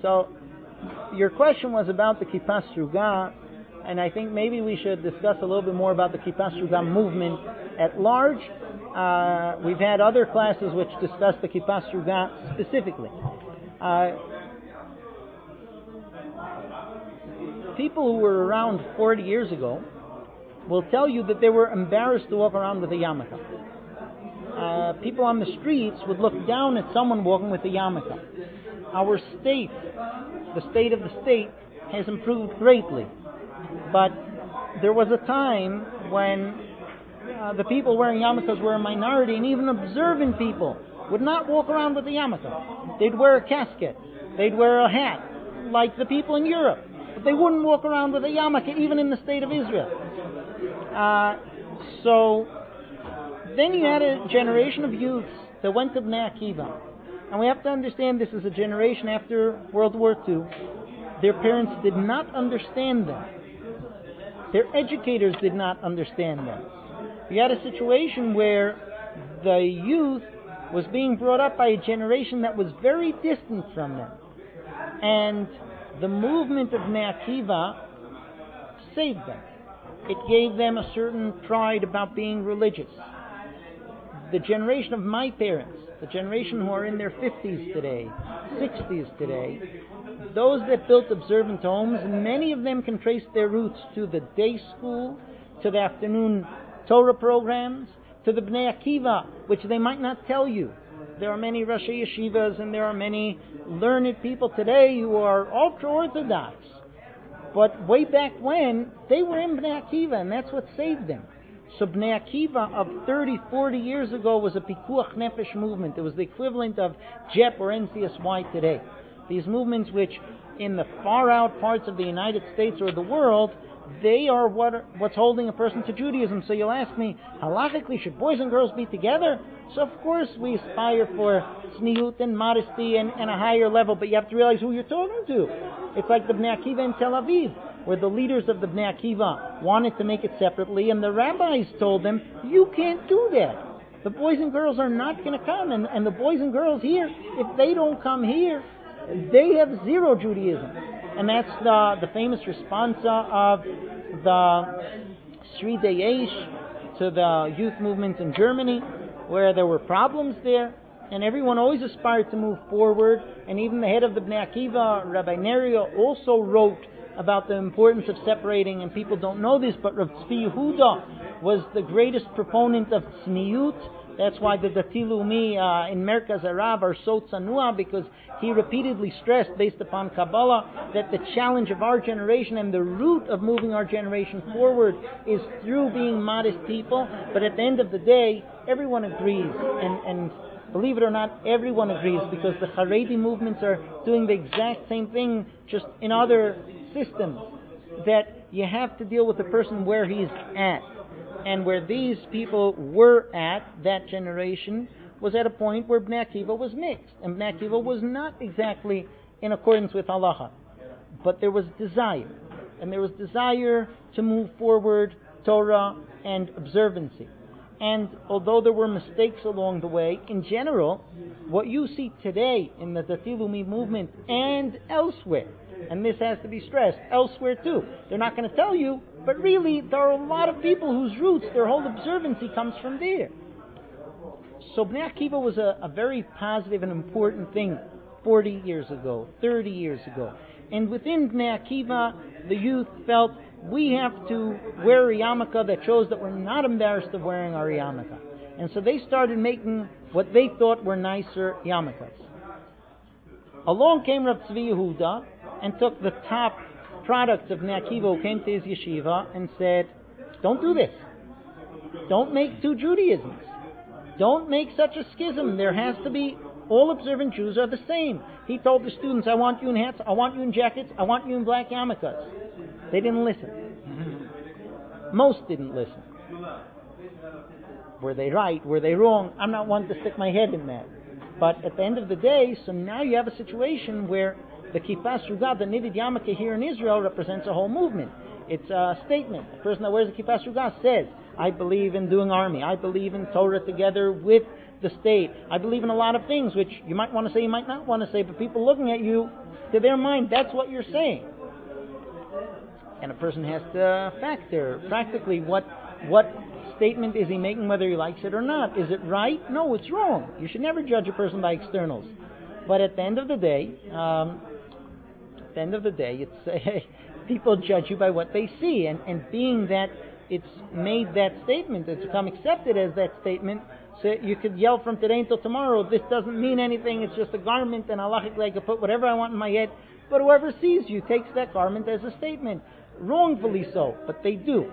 So, your question was about the Kippah Sruga, and I think maybe we should discuss a little bit more about the Kippah Sruga movement at large. We've had other classes which discuss the Kippah Sruga specifically. People who were around 40 years ago will tell you that they were embarrassed to walk around with a yarmulke. People on the streets would look down at someone walking with a yarmulke. Our state, the state of the state, has improved greatly. But there was a time when the people wearing yarmulkes were a minority, and even observant people would not walk around with a yarmulke. They'd wear a casket. They'd wear a hat, like the people in Europe. But they wouldn't walk around with a yarmulke, even in the state of Israel. So then you had a generation of youths that went to Bnei Akiva. And we have to understand this is a generation after World War II. Their parents did not understand them. Their educators did not understand them. You had a situation where the youth was being brought up by a generation that was very distant from them. And the movement of Bnei Akiva saved them. It gave them a certain pride about being religious. The generation of my parents, the generation who are in their 50s today, 60s today, those that built observant homes, many of them can trace their roots to the day school, to the afternoon Torah programs, to the Bnei Akiva, which they might not tell you. There are many Rashi Yeshivas and there are many learned people today who are ultra-Orthodox. But way back when, they were in Bnei Akiva, and that's what saved them. So Bnei Akiva of 30, 40 years ago was a Pikuach Nefesh movement. It was the equivalent of JEP or NCSY today. These movements which, in the far-out parts of the United States or the world, they are what's holding a person to Judaism. So you'll ask me, halachically, should boys and girls be together? So of course we aspire for tzniut and modesty and a higher level, but you have to realize who you're talking to. It's like the Bnei Akiva in Tel Aviv, where the leaders of the Bnei Akiva wanted to make it separately, and the rabbis told them, you can't do that. The boys and girls are not going to come, and the boys and girls here, if they don't come here, they have zero Judaism. And that's the famous response of the Sri Dayesh to the youth movement in Germany, where there were problems there, and everyone always aspired to move forward. And even the head of the Bnei Akiva, Rabbi Nerio, also wrote about the importance of separating, and people don't know this, but Rav Tzvi Yehuda was the greatest proponent of tzniut. That's why the Dati Leumi in Merkaz Arav are so tzanua, because he repeatedly stressed, based upon Kabbalah, that the challenge of our generation and the root of moving our generation forward is through being modest people. But at the end of the day, everyone agrees, and believe it or not, everyone agrees, because the Haredi movements are doing the exact same thing, just in other systems, that you have to deal with the person where he's at. And where these people were at, that generation, was at a point where Bnei Akiva was mixed. And Bnei Akiva was not exactly in accordance with halacha. But there was desire. And there was desire to move forward Torah and observancy. And although there were mistakes along the way, in general, what you see today in the Dati Leumi movement and elsewhere, and this has to be stressed, elsewhere too, they're not going to tell you, but really there are a lot of people whose roots, their whole observancy comes from there. So Bnei Akiva was a very positive and important thing 40 years ago, 30 years ago. And within Bnei Akiva, the youth felt, we have to wear a yarmulke that shows that we're not embarrassed of wearing our yarmulke. And so they started making what they thought were nicer yarmulkes. Along came Rav Tzvi Yehuda and took the top products of Bnei Akiva who came to his yeshiva and said, don't do this. Don't make two Judaisms. Don't make such a schism. There has to be, all observant Jews are the same. He told the students, I want you in hats, I want you in jackets, I want you in black yarmulkes. They didn't listen. Most didn't listen. Were they right? Were they wrong? I'm not one to stick my head in that. But at the end of the day, so now you have a situation where the Kippah Sruga, the knitted yarmulke here in Israel, represents a whole movement. It's a statement. The person that wears the Kippah Sruga says, I believe in doing army. I believe in Torah together with the state. I believe in a lot of things which you might want to say, you might not want to say, but people looking at you, To their mind, that's what you're saying. And a person has to factor practically what statement is he making, whether he likes it or not. Is it right? No, it's wrong. You should never judge a person by externals. But at the end of the day, it's people judge you by what they see, and being that it's made that statement, it's become accepted as that statement. So you could yell from today until tomorrow, this doesn't mean anything, it's just a garment, and halachically I can put whatever I want in my head. But whoever sees you takes that garment as a statement. Wrongfully so, but they do.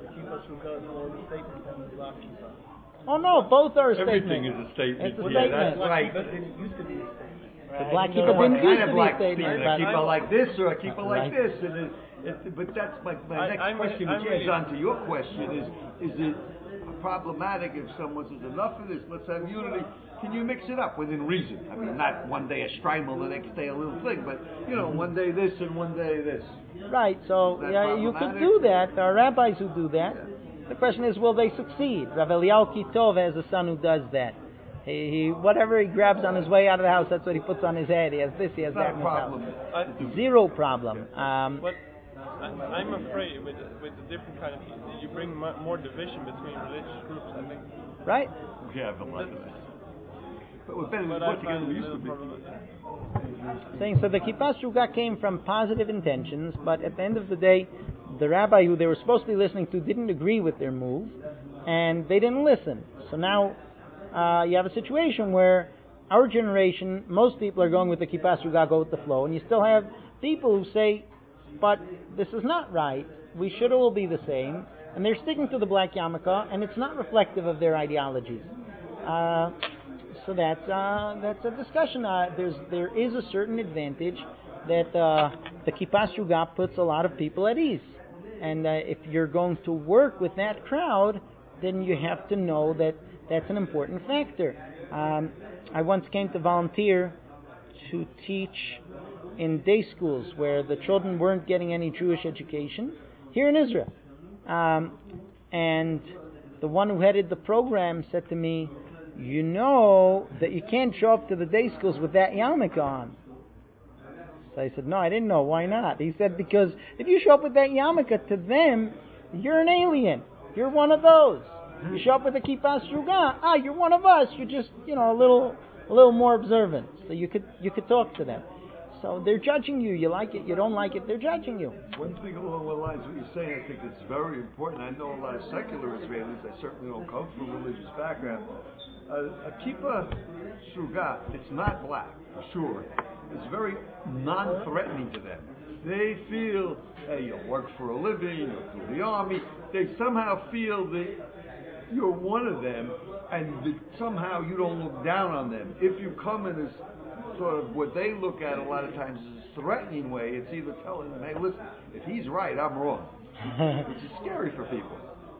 Oh no, both are a statement. Everything is a statement. It's a statement. That's right. But it used to be a statement. The black kippah didn't used to be a statement. A kippah like this or a kippah like this. But that's my next question, which adds on to your question, is it problematic if someone says, enough of this, let's have unity? Can you mix it up within reason? I mean, not one day a shtreimel, the next day a little thing, but, one day this and one day this. Right, so you could do that. There are rabbis who do that. Yeah. The question is, will they succeed? Rav Eliyahu Kitov has a son who does that. He whatever he grabs on his way out of the house, that's what he puts on his head. He has this, he has that in his house. Zero problem. But I'm afraid with the different kind of, you bring more division between religious groups, I think. Right? We have a lot of that. But we're better than together we used to be. Saying, so the Kippah Sruga came from positive intentions, but at the end of the day, the rabbi who they were supposed to be listening to didn't agree with their move, and they didn't listen. So now you have a situation where our generation, most people are going with the Kippah Sruga, go with the flow, and you still have people who say, but this is not right, we should all be the same, and they're sticking to the black yarmulke, and it's not reflective of their ideologies. So that's a discussion. There is a certain advantage that the Kippah Sruga puts a lot of people at ease, and if you're going to work with that crowd, then you have to know that that's an important factor. I once came to volunteer to teach in day schools where the children weren't getting any Jewish education here in Israel, and the one who headed the program said to me, you know that you can't show up to the day schools with that yarmulke on. So I said, no, I didn't know. Why not? He said, because if you show up with that yarmulke, to them, you're an alien. You're one of those. You show up with a kippah sruga, you're one of us. You're just, a little more observant. So you could talk to them. So they're judging you. You like it, you don't like it, they're judging you. One thing along the lines of what you're saying, I think it's very important. I know a lot of secular Israelis, I certainly don't come from a religious background. A kippah sruga, it's not black, for sure. It's very non-threatening to them. They feel, hey, you work for a living, you're through the army. They somehow feel that you're one of them, and that somehow you don't look down on them. If you come in as sort of what they look at a lot of times as a threatening way, it's either telling them, hey, listen, if he's right, I'm wrong. Which is scary for people.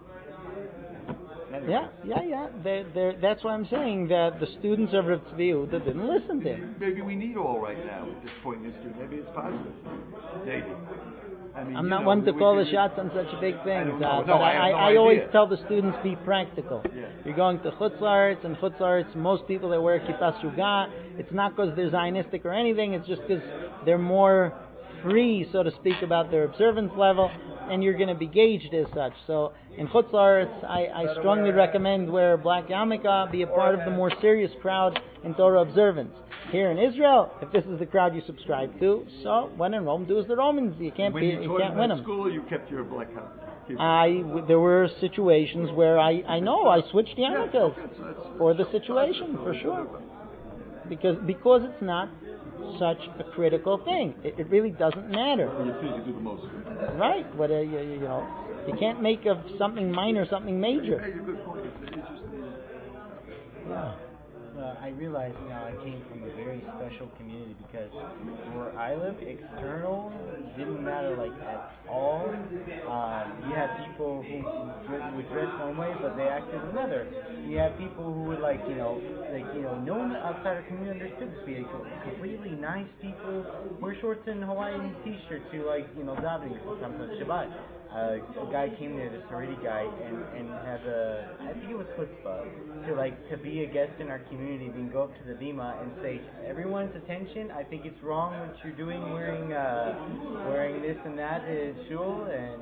Anyway. Yeah. That's why I'm saying that the students of Rav Tzvi Yehuda didn't listen to him. Maybe we need all right now at this point in history. Maybe it's positive. Maybe. I'm not one to call the shots on such big things. I always tell the students, be practical. Yeah. You're going to Chutz La'aretz, and Chutz La'aretz, most people that wear kippah sruga, it's not because they're Zionistic or anything, it's just because they're more free, so to speak, about their observance level, and you're going to be gauged as such. So in Chutz La'aretz, I strongly recommend wear black yarmulke, be a part of the more serious crowd in Torah observance. Here in Israel, if this is the crowd you subscribe to, so when in Rome, do as the Romans. You can't win them. When you school, you kept your black yarmulke? There were situations where I switched yarmulkes for the situation, for sure. Because it's not such a critical thing. It really doesn't matter. You think you do the most. Right. But, you can't make of something minor something major. Hey, good point. It's interesting. Yeah. I realized now I came from a very special community because where I lived, external didn't matter at all. You had people who would dress one way, but they acted another. You had people who would no one outside our community understood this. We had completely nice people wear shorts and Hawaiian t-shirts to davening sometimes on Shabbat. a guy came there, this Haredi guy, and had I think it was chutzpah, to be a guest in our community, then go up to the bima and say, everyone's attention, I think it's wrong what you're doing, wearing this and that to shul, and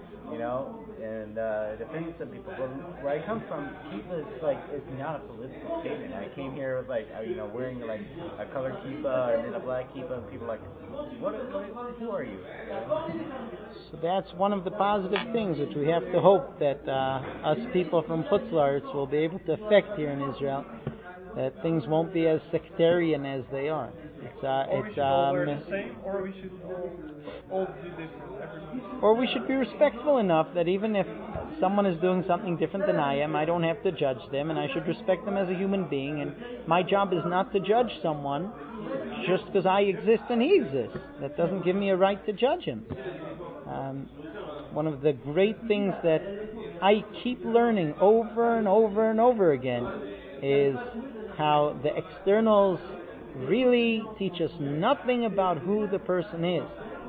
it offends some people. But where I come from, kippah is not a political statement. I came here with wearing like a colored kippah and then a black kippah, and people are like, who are you? So that's one of the positive things which we have to hope that us people from Chutz La'aretz will be able to affect here in Israel, that things won't be as sectarian as they are. We should all wear the same, or we should all do different. Or we should be respectful enough that even if someone is doing something different than I am, I don't have to judge them, and I should respect them as a human being, and my job is not to judge someone just because I exist and he exists. That doesn't give me a right to judge him. One of the great things that I keep learning over and over and over again is how the externals really teach us nothing about who the person is.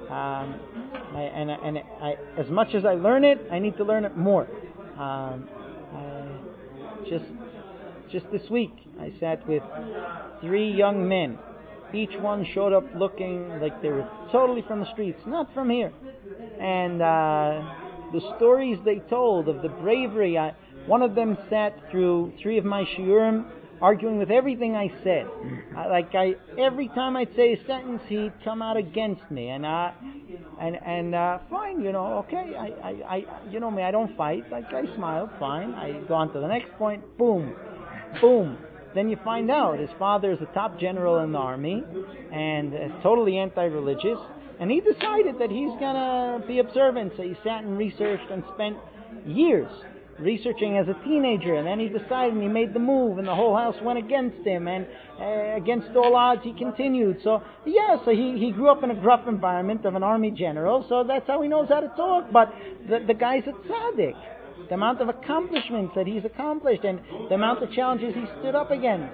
As much as I learn it, I need to learn it more. Just this week, I sat with 3 young men. Each one showed up looking like they were totally from the streets, not from here. And the stories they told of the bravery, one of them sat through 3 of my shiurim, arguing with everything I said. Every time I'd say a sentence, he'd come out against me, and fine, okay, I you know me, I don't fight. I smiled, fine. I go on to the next point, boom. Then you find out his father is a top general in the army and is totally anti-religious, and he decided that he's gonna be observant. So he sat and researched and spent years researching as a teenager, and then he decided and he made the move, and the whole house went against him, and against all odds he continued. So he grew up in a gruff environment of an army general, so that's how he knows how to talk. But the guy's a tzaddik. The amount of accomplishments that he's accomplished and the amount of challenges he stood up against.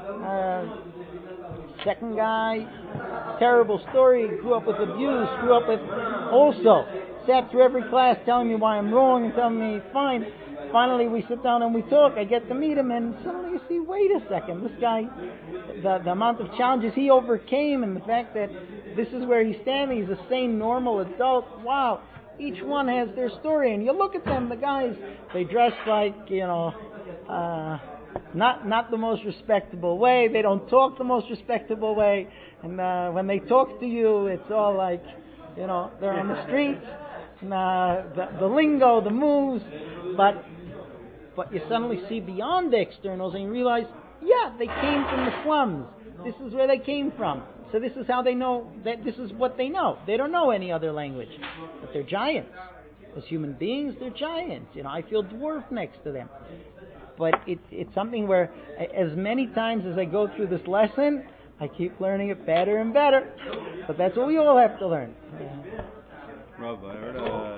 Second guy, terrible story, grew up with abuse, also sat through every class telling me why I'm wrong and telling me fine. Finally we sit down and we talk, I get to meet him, and suddenly you see, wait a second, this guy, the amount of challenges he overcame, and the fact that this is where he's standing, he's a sane, normal adult, wow. Each one has their story, and you look at them, the guys, they dress like, not the most respectable way, they don't talk the most respectable way, and when they talk to you, it's all like, they're on the streets, and the lingo, the moves, but you suddenly see beyond the externals, and you realize, they came from the slums, this is where they came from. So this is how they know, that this is what they know. They don't know any other language. But they're giants. As human beings, they're giants. I feel dwarfed next to them. But it's something where, as many times as I go through this lesson, I keep learning it better and better. But that's what we all have to learn. Rob, I heard